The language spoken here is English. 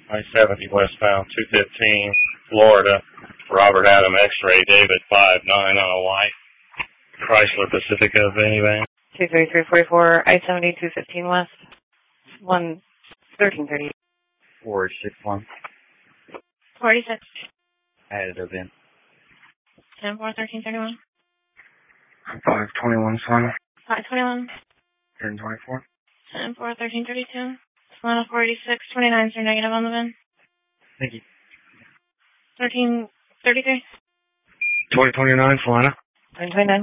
I-70 westbound, 215, Florida. Robert Adam X-ray, David 59 on a white Chrysler Pacifica minivan. 23344, I-70, 215 west, 1330. 461. 46. Additive in. 10-4, 1331. 521 Solana. 521. 1024. 10-4, 1332. Solana 486, 29s are negative on the VIN. Thank you. 1333. 2029 Solana. 929.